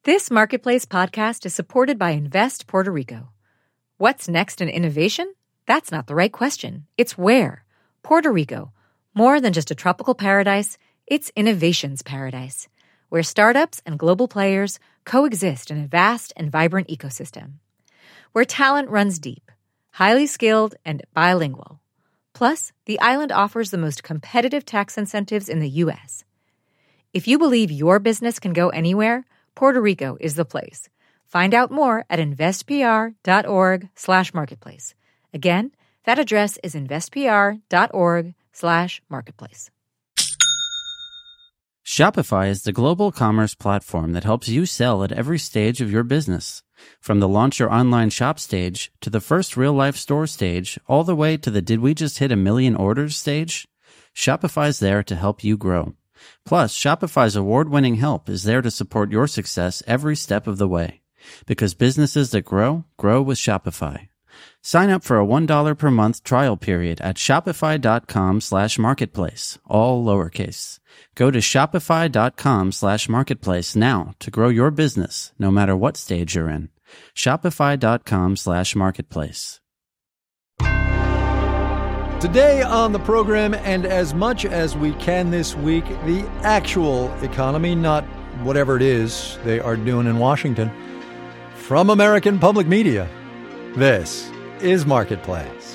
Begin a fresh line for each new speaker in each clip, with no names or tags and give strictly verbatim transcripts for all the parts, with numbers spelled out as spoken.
This Marketplace podcast is supported by Invest Puerto Rico. What's next in innovation? That's not the right question. It's where. Puerto Rico. More than just a tropical paradise, it's innovation's paradise, where startups and global players coexist in a vast and vibrant ecosystem. Where talent runs deep, highly skilled, and bilingual. Plus, the island offers the most competitive tax incentives in the U S. If you believe your business can go anywhere, Puerto Rico is the place. Find out more at investpr.org slash marketplace. Again, that address is investpr.org slash marketplace.
Shopify is the global commerce platform that helps you sell at every stage of your business. From the launch your online shop stage to the first real-life store stage, all the way to the did we just hit a million orders stage, Shopify's there to help you grow. Plus, Shopify's award-winning help is there to support your success every step of the way. Because businesses that grow, grow with Shopify. Sign up for a one dollar per month trial period at shopify.com slash marketplace, all lowercase. Go to shopify.com slash marketplace now to grow your business, no matter what stage you're in. Shopify.com slash marketplace.
Today on the program, and as much as we can this week, the actual economy, not whatever it is they are doing in Washington. From American Public Media, this is Marketplace.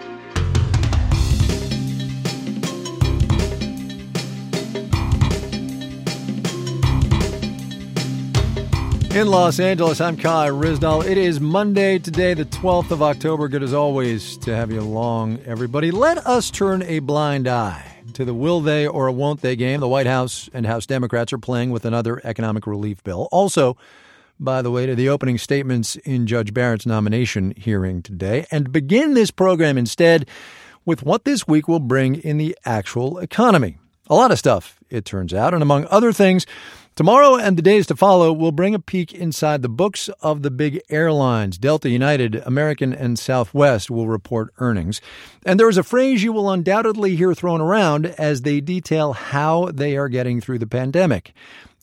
In Los Angeles, I'm Kai Ryssdal. It is Monday today, the twelfth of October. Good as always to have you along, everybody. Let us turn a blind eye to the will they or won't they game the White House and House Democrats are playing with another economic relief bill. Also, by the way, to the opening statements in Judge Barrett's nomination hearing today, and begin this program instead with what this week will bring in the actual economy. A lot of stuff, it turns out, and among other things, tomorrow and the days to follow will bring a peek inside the books of the big airlines. Delta, United, American, and Southwest will report earnings. And there is a phrase you will undoubtedly hear thrown around as they detail how they are getting through the pandemic.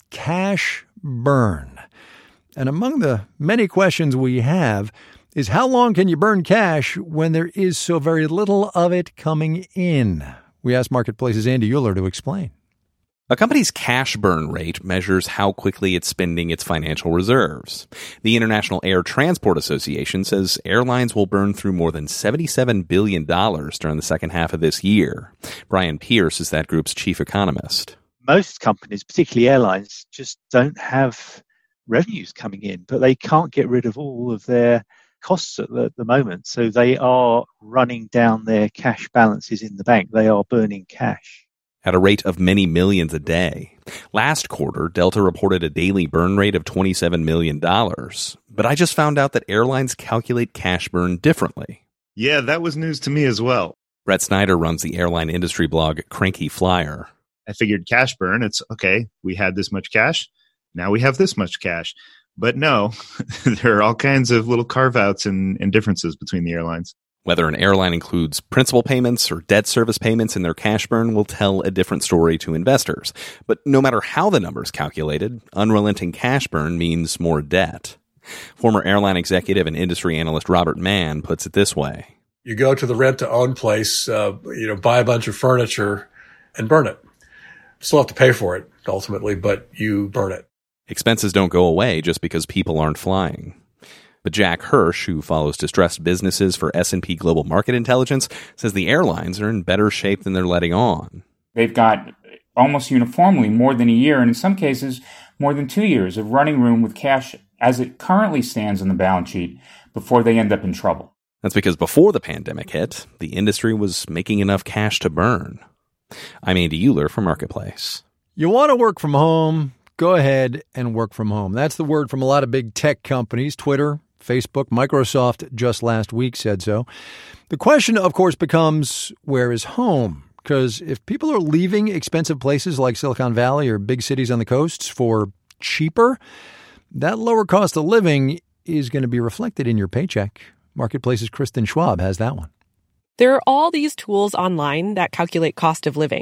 Cash burn. And among the many questions we have is how long can you burn cash when there is so very little of it coming in? We asked Marketplace's Andy Euler to explain.
A company's cash burn rate measures how quickly it's spending its financial reserves. The International Air Transport Association says airlines will burn through more than seventy-seven billion dollars during the second half of this year. Brian Pierce is that group's chief economist.
Most companies, particularly airlines, just don't have revenues coming in, but they can't get rid of all of their costs at the, the moment. So they are running down their cash balances in the bank. They are burning cash
at a rate of many millions a day. Last quarter, Delta reported a daily burn rate of twenty-seven million dollars. But I just found out that airlines calculate cash burn differently.
Yeah, that was news to me as well.
Brett Snyder runs the airline industry blog Cranky Flyer.
I figured cash burn, it's okay, we had this much cash, now we have this much cash. But no, there are all kinds of little carve-outs and, and differences between the airlines.
Whether an airline includes principal payments or debt service payments in their cash burn will tell a different story to investors. But no matter how the number's calculated, unrelenting cash burn means more debt. Former airline executive and industry analyst Robert Mann puts it this way.
You go to the rent-to-own place, uh, you know, buy a bunch of furniture and burn it. Still have to pay for it, ultimately, but you burn it.
Expenses don't go away just because people aren't flying. But Jack Hirsch, who follows distressed businesses for S and P Global Market Intelligence, says the airlines are in better shape than they're letting on.
They've got almost uniformly more than a year, and in some cases, more than two years of running room with cash as it currently stands on the balance sheet before they end up in trouble.
That's because before the pandemic hit, the industry was making enough cash to burn. I'm Andy Euler for Marketplace.
You want to work from home? Go ahead and work from home. That's the word from a lot of big tech companies. Twitter, Facebook, Microsoft just last week said so. The question, of course, becomes, where is home? Because if people are leaving expensive places like Silicon Valley or big cities on the coasts for cheaper, that lower cost of living is going to be reflected in your paycheck. Marketplace's Kristen Schwab has that one.
There are all these tools online that calculate cost of living.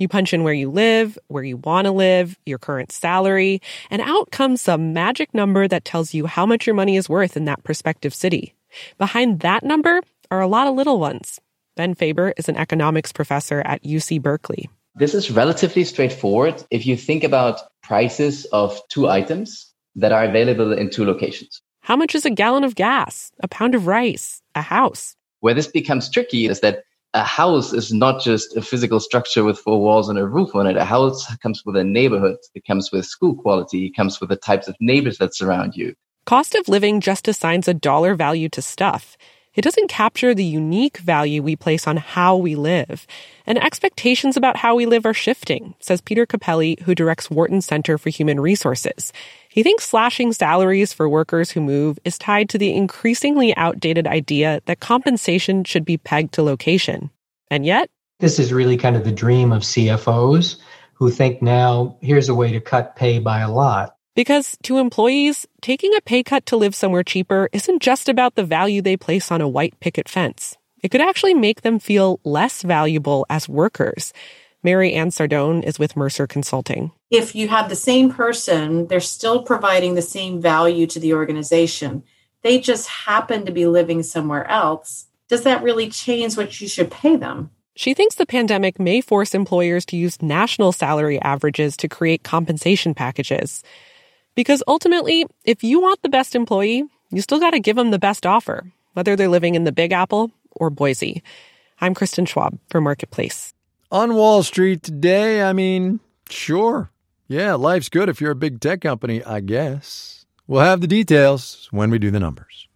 You punch in where you live, where you want to live, your current salary, and out comes some magic number that tells you how much your money is worth in that prospective city. Behind that number are a lot of little ones. Ben Faber is an economics professor at U C Berkeley.
This is relatively straightforward if you think about prices of two items that are available in two locations.
How much is a gallon of gas, a pound of rice, a house?
Where this becomes tricky is that a house is not just a physical structure with four walls and a roof on it. A house comes with a neighborhood. It comes with school quality. It comes with the types of neighbors that surround you.
Cost of living just assigns a dollar value to stuff. It doesn't capture the unique value we place on how we live. And expectations about how we live are shifting, says Peter Capelli, who directs Wharton Center for Human Resources. He thinks slashing salaries for workers who move is tied to the increasingly outdated idea that compensation should be pegged to location. And yet,
this is really kind of the dream of C F Os who think now, here's a way to cut pay by a lot.
Because to employees, taking a pay cut to live somewhere cheaper isn't just about the value they place on a white picket fence. It could actually make them feel less valuable as workers. Mary Ann Sardone is with Mercer Consulting.
If you have the same person, they're still providing the same value to the organization. They just happen to be living somewhere else. Does that really change what you should pay them?
She thinks the pandemic may force employers to use national salary averages to create compensation packages. Because ultimately, if you want the best employee, you still got to give them the best offer, whether they're living in the Big Apple or Boise. I'm Kristen Schwab for Marketplace.
On Wall Street today, I mean, sure. Yeah, life's good if you're a big tech company, I guess. We'll have the details when we do the numbers.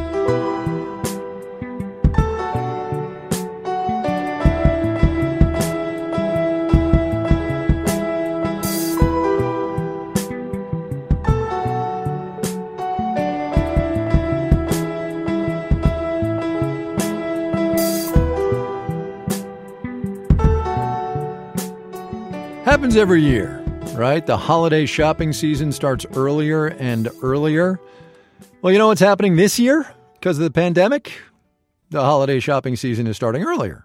Happens every year, right? The holiday shopping season starts earlier and earlier. Well, you know what's happening this year? Because of the pandemic, the holiday shopping season is starting earlier.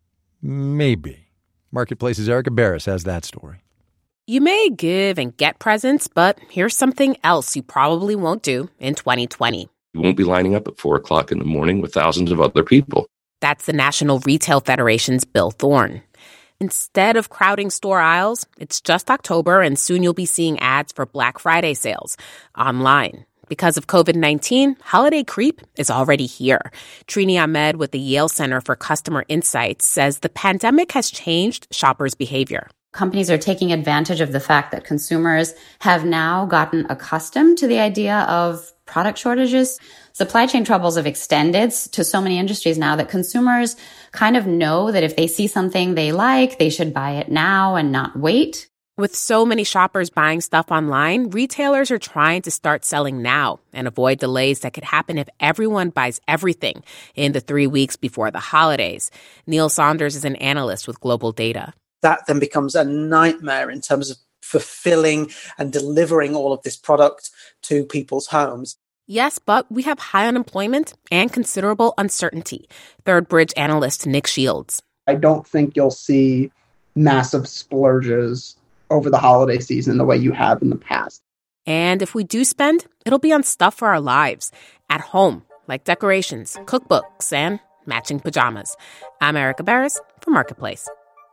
Maybe. Marketplace's Erica Barris has that story.
You may give and get presents, but here's something else you probably won't do in twenty twenty.
You won't be lining up at four o'clock in the morning with thousands of other people.
That's the National Retail Federation's Bill Thorne. Instead of crowding store aisles, it's just October and soon you'll be seeing ads for Black Friday sales online. Because of covid nineteen, holiday creep is already here. Trini Ahmed with the Yale Center for Customer Insights says the pandemic has changed shoppers' behavior.
Companies are taking advantage of the fact that consumers have now gotten accustomed to the idea of product shortages. Supply chain troubles have extended to so many industries now that consumers kind of know that if they see something they like, they should buy it now and not wait.
With so many shoppers buying stuff online, retailers are trying to start selling now and avoid delays that could happen if everyone buys everything in the three weeks before the holidays. Neil Saunders is an analyst with Global Data.
That then becomes a nightmare in terms of fulfilling and delivering all of this product to people's homes.
Yes, but we have high unemployment and considerable uncertainty. Third Bridge analyst Nick Shields.
I don't think you'll see massive splurges over the holiday season the way you have in the past.
And if we do spend, it'll be on stuff for our lives, at home, like decorations, cookbooks, and matching pajamas. I'm Erica Barris for Marketplace.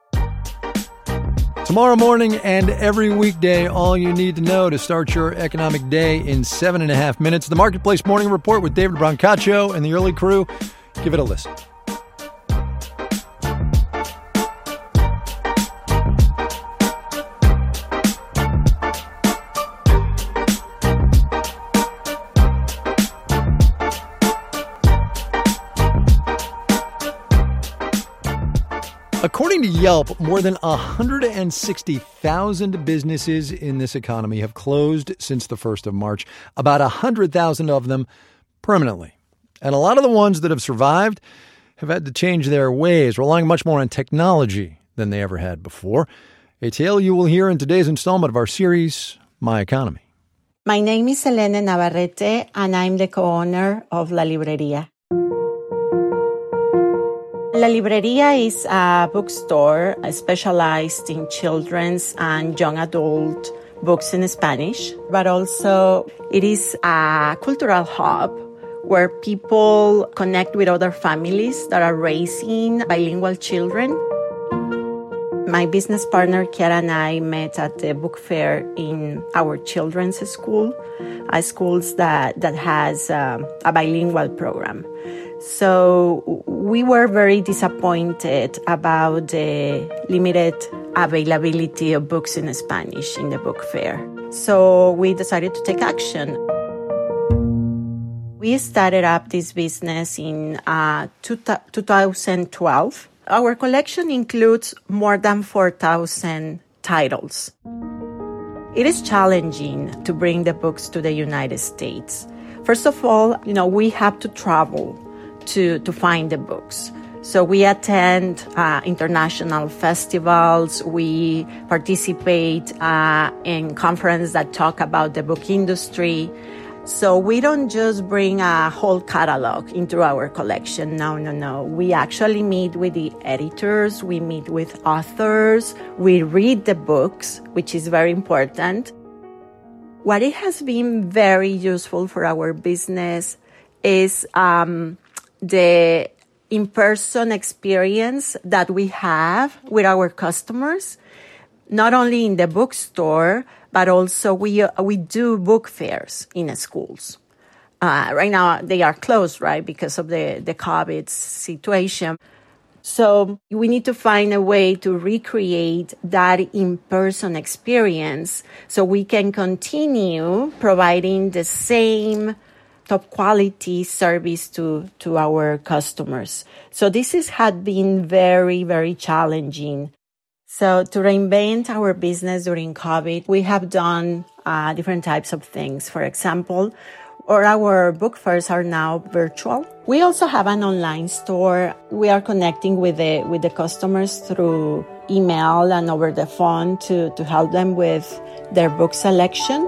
Tomorrow morning and every weekday, all you need to know to start your economic day in seven and a half minutes. The Marketplace Morning Report with David Brancaccio and the early crew. Give it a listen. According to Yelp, more than one hundred sixty thousand businesses in this economy have closed since the first of March, about one hundred thousand of them permanently. And a lot of the ones that have survived have had to change their ways, relying much more on technology than they ever had before. A tale you will hear in today's installment of our series, My Economy.
My name is Selene Navarrete, and I'm the co-owner of La Libreria. La Libreria is a bookstore specialized in children's and young adult books in Spanish, but also it is a cultural hub where people connect with other families that are raising bilingual children. My business partner, Kiara, and I met at the book fair in our children's school, a school that, that has um, a bilingual program. So we were very disappointed about the limited availability of books in Spanish in the book fair. So we decided to take action. We started up this business in uh, two thousand twelve. Our collection includes more than four thousand titles. It is challenging to bring the books to the United States. First of all, you know, we have to travel to, to find the books. So we attend uh, international festivals. We participate uh, in conferences that talk about the book industry. So we don't just bring a whole catalog into our collection. No, no, no. We actually meet with the editors. We meet with authors. We read the books, which is very important. What it has been very useful for our business is um, the in-person experience that we have with our customers, not only in the bookstore, but also we uh, we do book fairs in schools. Uh, right now they are closed, right, because of the, the COVID situation. So we need to find a way to recreate that in-person experience so we can continue providing the same top quality service to, to our customers. So this is, had been very, very challenging. So to reinvent our business during COVID, we have done uh, different types of things. For example, or our book fairs are now virtual. We also have an online store. We are connecting with the with the customers through email and over the phone to, to help them with their book selection.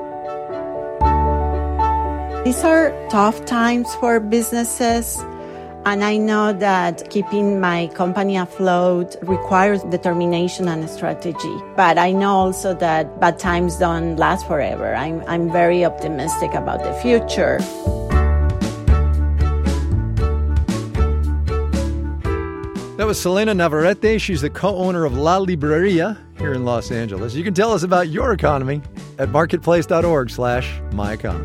These are tough times for businesses. And I know that keeping my company afloat requires determination and strategy. But I know also that bad times don't last forever. I'm, I'm very optimistic about the future.
That was Selena Navarrete. She's the co-owner of La Libreria here in Los Angeles. You can tell us about your economy at marketplace.org slash my economy.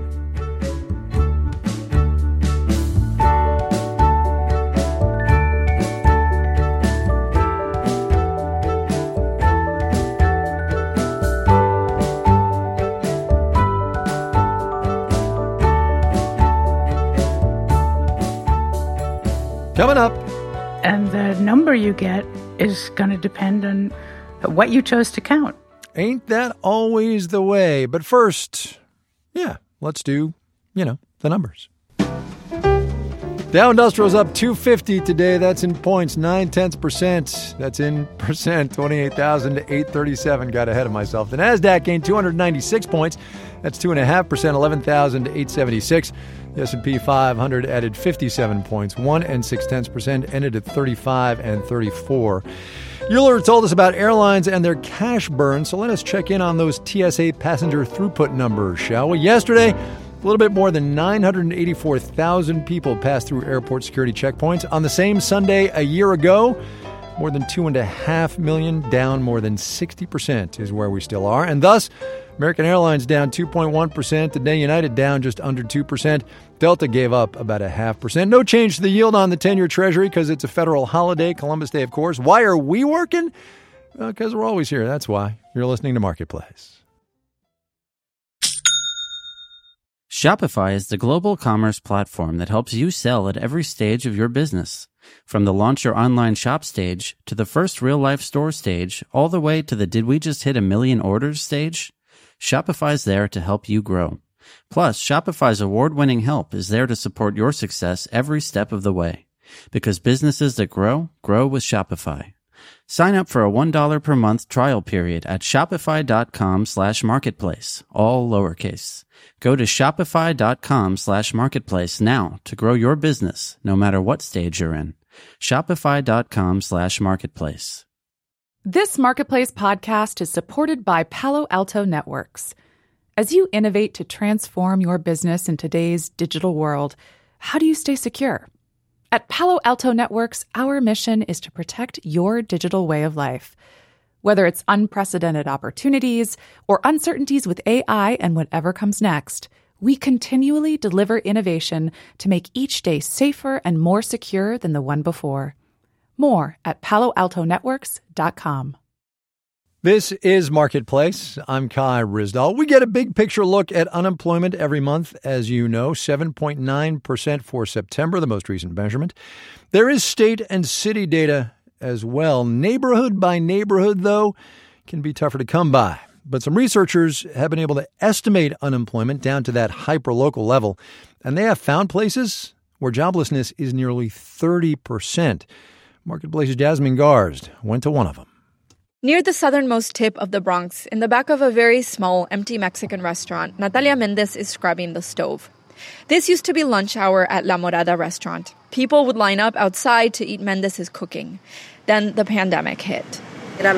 Coming up.
And the number you get is going to depend on what you chose to count.
Ain't that always the way? But first, yeah, let's do, you know, the numbers. Dow Industrial's up two fifty today. That's in points, nine tenths percent. That's in percent, twenty-eight thousand eight thirty-seven. Got ahead of myself. The NASDAQ gained two hundred ninety-six points. That's two point five percent, eleven thousand eight seventy-six. The S and P five hundred added fifty-seven points, one and six tenths percent, ended at thirty-five and thirty-four. Euler told us about airlines and their cash burn, so let us check in on those T S A passenger throughput numbers, shall we? Yesterday, a little bit more than nine hundred eighty-four thousand people passed through airport security checkpoints. On the same Sunday a year ago, more than two point five million, down more than sixty percent is where we still are. And thus, American Airlines down two point one percent. Today, United down just under two percent. Delta gave up about a half percent. No change to the yield on the ten-year Treasury because it's a federal holiday, Columbus Day, of course. Why are we working? Because well, we're always here. That's why. You're listening to Marketplace.
Shopify is the global commerce platform that helps you sell at every stage of your business. From the launch your online shop stage to the first real-life store stage, all the way to the did we just hit a million orders stage, Shopify's there to help you grow. Plus, Shopify's award-winning help is there to support your success every step of the way. Because businesses that grow, grow with Shopify. Sign up for a one dollar per month trial period at shopify.com slash marketplace, all lowercase. Go to shopify.com slash marketplace now to grow your business, no matter what stage you're in. Shopify.com slash marketplace.
This Marketplace podcast is supported by Palo Alto Networks. As you innovate to transform your business in today's digital world, how do you stay secure? At Palo Alto Networks, our mission is to protect your digital way of life. Whether it's unprecedented opportunities or uncertainties with A I and whatever comes next, we continually deliver innovation to make each day safer and more secure than the one before. More at palo alto networks dot com.
This is Marketplace. I'm Kai Ryssdal. We get a big picture look at unemployment every month, as you know, seven point nine percent for September, the most recent measurement. There is state and city data as well. Neighborhood by neighborhood, though, can be tougher to come by. But some researchers have been able to estimate unemployment down to that hyperlocal level, and they have found places where joblessness is nearly thirty percent. Marketplace's Jasmine Garsd went to one of them.
Near the southernmost tip of the Bronx, in the back of a very small, empty Mexican restaurant, Natalia Mendez is scrubbing the stove. This used to be lunch hour at La Morada restaurant. People would line up outside to eat Mendez's cooking. Then the pandemic hit.
It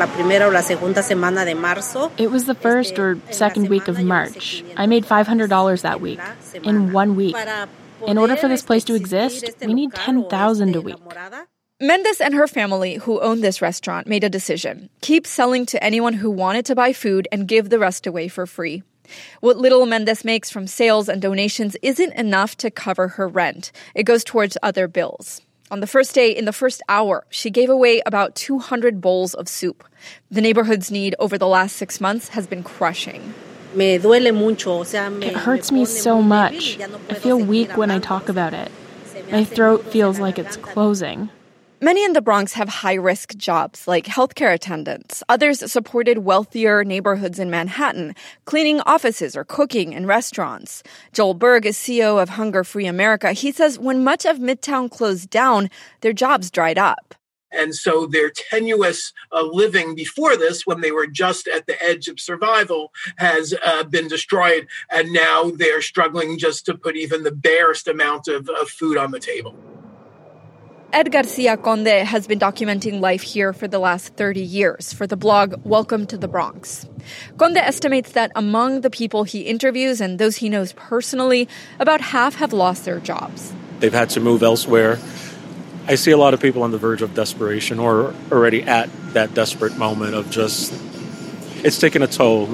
was the first or second week of March. I made five hundred dollars that week, in one week. In order for this place to exist, we need ten thousand dollars a week.
Mendez and her family, who own this restaurant, made a decision. Keep selling to anyone who wanted to buy food and give the rest away for free. What little Mendez makes from sales and donations isn't enough to cover her rent. It goes towards other bills. On the first day, in the first hour, she gave away about two hundred bowls of soup. The neighborhood's need over the last six months has been crushing.
It hurts me so much. I feel weak when I talk about it. My throat feels like it's closing.
Many in the Bronx have high-risk jobs, like healthcare attendants. Others supported wealthier neighborhoods in Manhattan, cleaning offices or cooking in restaurants. Joel Berg is C E O of Hunger Free America. He says when much of Midtown closed down, their jobs dried up.
And so their tenuous uh, living before this, when they were just at the edge of survival, has uh, been destroyed. And now they're struggling just to put even the barest amount of, of food on the table.
Ed Garcia Conde has been documenting life here for the last thirty years for the blog Welcome to the Bronx. Conde estimates that among the people he interviews and those he knows personally, about half have lost their jobs.
They've had to move elsewhere. I see a lot of people on the verge of desperation or already at that desperate moment of just, it's taken a toll.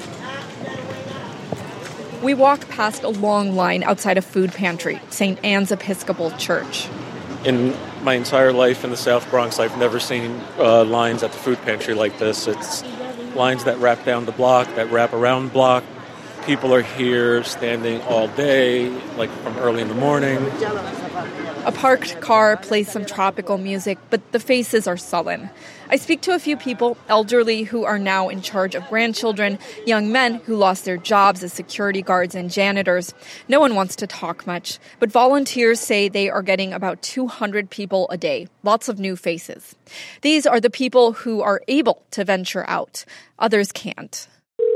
We walk past a long line outside a food pantry, Saint Anne's Episcopal Church.
In my entire life in the South Bronx, I've never seen uh, lines at the food pantry like this. It's lines that wrap down the block, that wrap around the block. People are here standing all day, like from early in the morning.
A parked car plays some tropical music, but the faces are sullen. I speak to a few people, elderly who are now in charge of grandchildren, young men who lost their jobs as security guards and janitors. No one wants to talk much, but volunteers say they are getting about two hundred people a day, lots of new faces. These are the people who are able to venture out. Others can't.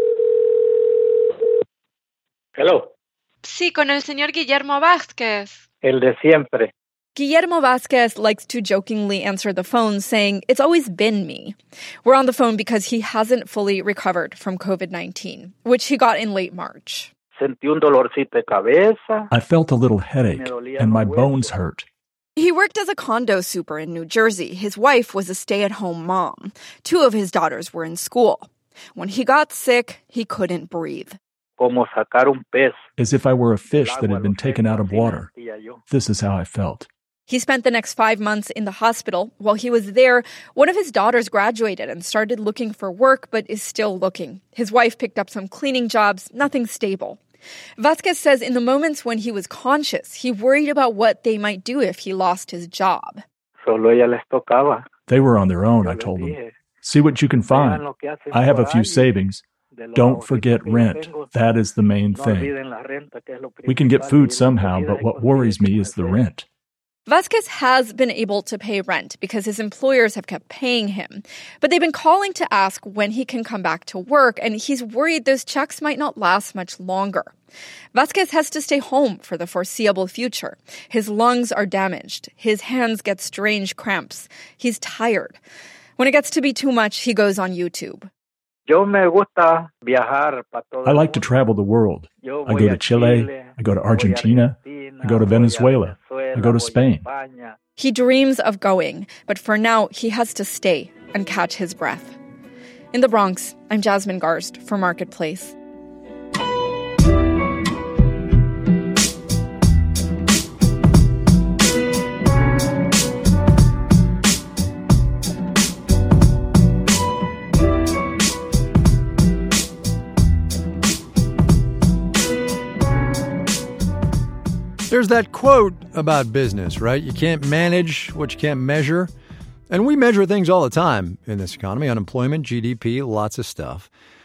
Hello.
Sí, con el señor Guillermo Vázquez.
El de siempre.
Guillermo Vázquez likes to jokingly answer the phone, saying, "It's always been me." We're on the phone because he hasn't fully recovered from covid nineteen, which he got in late March.
Sentí un dolorcito de cabeza.
I felt a little headache, and my bones hurt.
He worked as a condo super in New Jersey. His wife was a stay-at-home mom. Two of his daughters were in school. When he got sick, he couldn't breathe.
Como sacar un pez.
As if I were a fish that had been taken out of water. This is how I felt.
He spent the next five months in the hospital. While he was there, one of his daughters graduated and started looking for work, but is still looking. His wife picked up some cleaning jobs, nothing stable. Vázquez says in the moments when he was conscious, he worried about what they might do if he lost his job.
Solo ella les tocaba.
They were on their own, I told them. See what you can find. I have a few savings. Don't forget rent. That is the main thing. We can get food somehow, but what worries me is the rent.
Vasquez has been able to pay rent because his employers have kept paying him. But they've been calling to ask when he can come back to work, and he's worried those checks might not last much longer. Vasquez has to stay home for the foreseeable future. His lungs are damaged. His hands get strange cramps. He's tired. When it gets to be too much, he goes on YouTube.
I like to travel the world. I go to Chile, I go to Argentina, I go to Venezuela, I go to Spain.
He dreams of going, but for now, he has to stay and catch his breath. In the Bronx, I'm Jasmine Garst for Marketplace.
There's that quote about business, right? You can't manage what you can't measure. And we measure things all the time in this economy, unemployment, G D P, lots of stuff.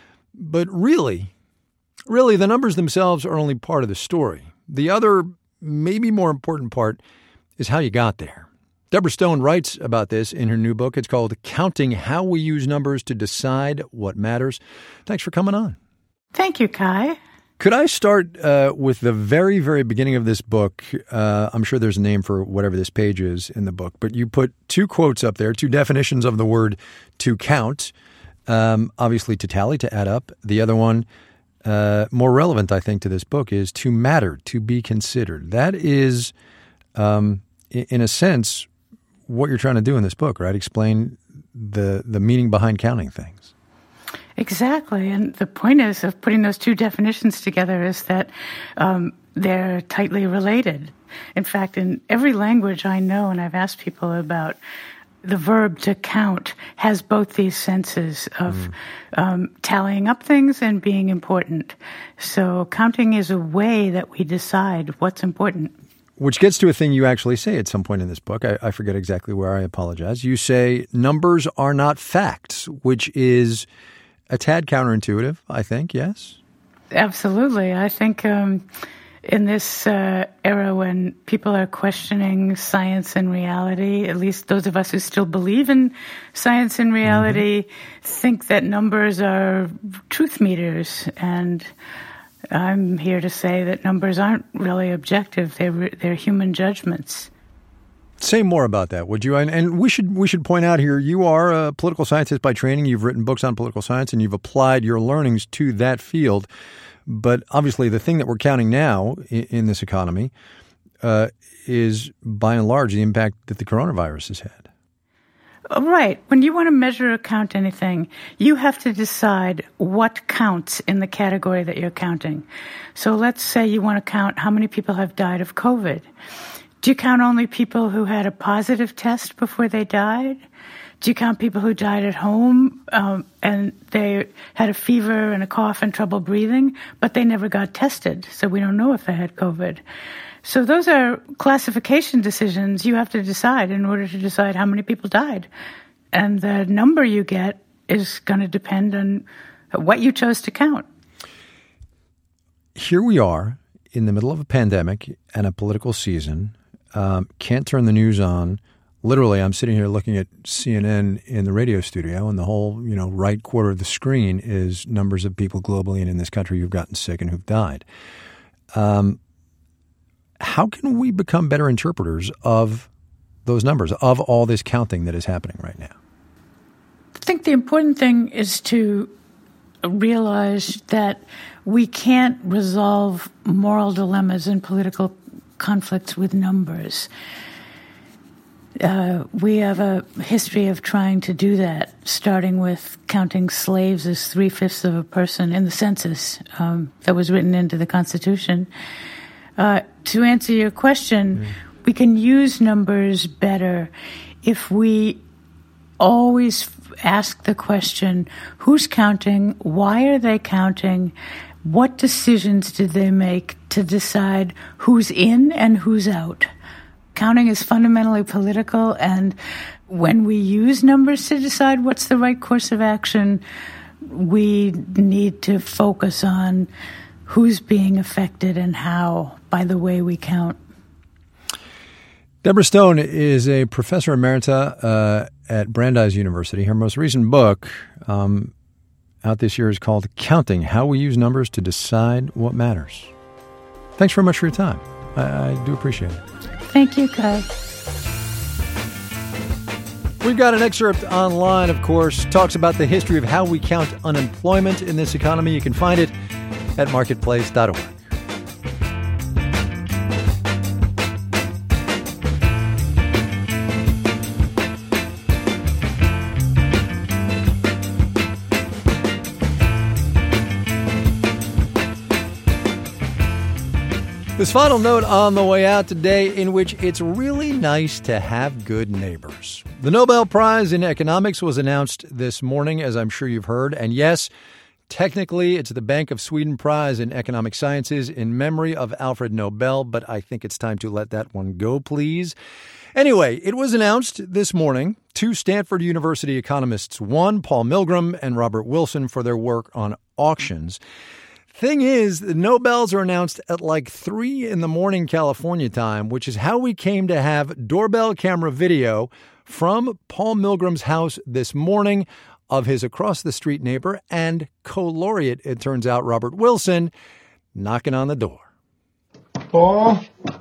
But really, really, the numbers themselves are only part of the story. The other, maybe more important part is how you got there. Deborah Stone writes about this in her new book. It's called Counting: How We Use Numbers to Decide What Matters. Thanks for coming on.
Thank you, Kai.
Could I start uh, with the very, very beginning of this book? Uh, I'm sure there's a name for whatever this page is in the book, but you put two quotes up there, two definitions of the word to count, um, obviously to tally, to add up. The other one, uh, more relevant, I think, to this book is to matter, to be considered. That is, um, in a sense, what you're trying to do in this book, right? Explain the the meaning behind counting things.
Exactly. And the point is of putting those two definitions together is that um, they're tightly related. In fact, in every language I know, and I've asked people about, the verb to count has both these senses of mm. um, tallying up things and being important. So counting is a way that we decide what's important.
Which gets to a thing you actually say at some point in this book. I, I forget exactly where. I apologize. You say numbers are not facts, which is a tad counterintuitive, I think, yes?
Absolutely. I think um, in this uh, era when people are questioning science and reality, at least those of us who still believe in science and reality, mm-hmm. think that numbers are truth meters. And I'm here to say that numbers aren't really objective. They're, they're human judgments.
Say more about that, would you? And, and we should we should point out here, you are a political scientist by training. You've written books on political science, and you've applied your learnings to that field. But obviously, the thing that we're counting now in, in this economy uh, is, by and large, the impact that the coronavirus has had.
Right. When you want to measure or count anything, you have to decide what counts in the category that you're counting. So let's say you want to count how many people have died of COVID. Do you count only people who had a positive test before they died? Do you count people who died at home um, and they had a fever and a cough and trouble breathing, but they never got tested, so we don't know if they had COVID? So those are classification decisions you have to decide in order to decide how many people died. And the number you get is going to depend on what you chose to count.
Here we are in the middle of a pandemic and a political season. Um, can't turn the news on. Literally, I'm sitting here looking at C N N in the radio studio, and the whole, you know, right quarter of the screen is numbers of people globally and in this country who've gotten sick and who've died. Um, how can we become better interpreters of those numbers, of all this counting that is happening right now?
I think the important thing is to realize that we can't resolve moral dilemmas and political conflicts with numbers. Uh, we have a history of trying to do that, starting with counting slaves as three-fifths of a person in the census um, that was written into the Constitution. Uh, to answer your question, mm. we can use numbers better if we always ask the question, who's counting, why are they counting, what decisions did they make to decide who's in and who's out? Counting is fundamentally political, and when we use numbers to decide what's the right course of action, we need to focus on who's being affected and how by the way we count.
Deborah Stone is a professor emerita uh, at Brandeis University. Her most recent book um, out this year is called Counting, How We Use Numbers to Decide What Matters. Thanks very much for your time. I, I do appreciate it.
Thank you, Kai.
We've got an excerpt online, of course, talks about the history of how we count unemployment in this economy. You can find it at marketplace dot org. This final note on the way out today, in which it's really nice to have good neighbors. The Nobel Prize in Economics was announced this morning, as I'm sure you've heard. And yes, technically, it's the Bank of Sweden Prize in Economic Sciences in memory of Alfred Nobel, but I think it's time to let that one go, please. Anyway, it was announced this morning. Two Stanford University economists won, Paul Milgrom and Robert Wilson, for their work on auctions. Thing is, the Nobels are announced at like three in the morning California time, which is how we came to have doorbell camera video from Paul Milgrom's house this morning of his across-the-street neighbor and co-laureate, it turns out, Robert Wilson, knocking on the door.
Paul?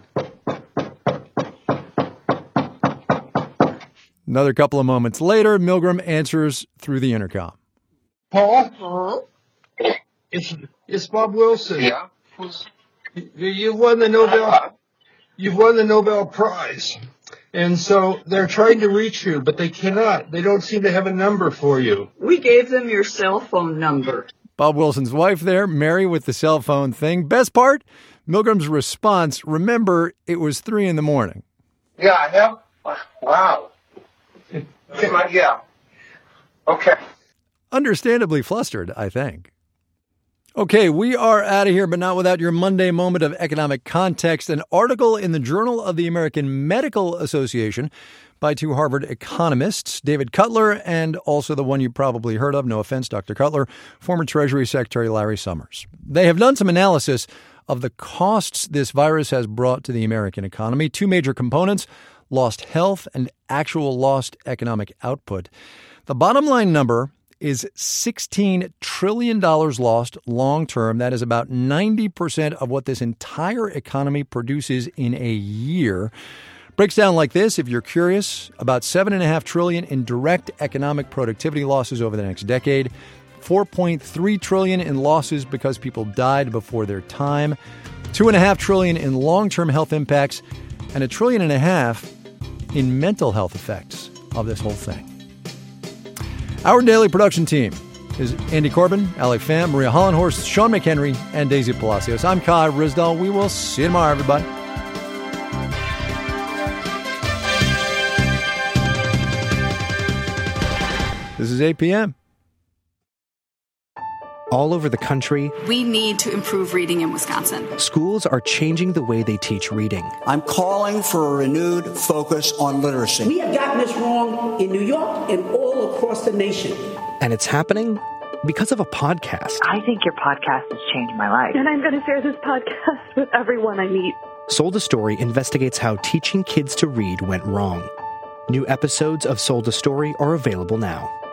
Another couple of moments later, Milgrom answers through the intercom.
Paul? Paul? It's, it's Bob Wilson. Yeah. You, you won the Nobel. You've won the Nobel Prize, and so they're trying to reach you, but they cannot. They don't seem to have a number for you.
We gave them your cell phone number.
Bob Wilson's wife there, Mary, with the cell phone thing. Best part, Milgrom's response. Remember, it was three in the morning.
Yeah, I have. Wow. Yeah. Okay.
Understandably flustered, I think. Okay, we are out of here, but not without your Monday moment of economic context. An article in the Journal of the American Medical Association by two Harvard economists, David Cutler, and also the one you probably heard of, no offense, Doctor Cutler, former Treasury Secretary Larry Summers. They have done some analysis of the costs this virus has brought to the American economy. Two major components, lost health and actual lost economic output. The bottom line number is sixteen trillion dollars lost long-term. That is about ninety percent of what this entire economy produces in a year. Breaks down like this, if you're curious, about seven point five trillion dollars in direct economic productivity losses over the next decade, four point three trillion dollars in losses because people died before their time, two point five trillion dollars in long-term health impacts, and a trillion and a half in mental health effects of this whole thing. Our daily production team is Andy Corbin, Alec Pham, Maria Hollenhorst, Sean McHenry, and Daisy Palacios. I'm Kai Ryssdal. We will see you tomorrow, everybody. This is eight p.m.
All over the country,
we need to improve reading in Wisconsin.
Schools are changing the way they teach reading.
I'm calling for a renewed focus on literacy.
We have gotten this wrong in New York and all across the nation.
And it's happening because of a podcast.
I think your podcast has changed my life.
And I'm going to share this podcast with everyone I meet.
Sold a Story investigates how teaching kids to read went wrong. New episodes of Sold a Story are available now.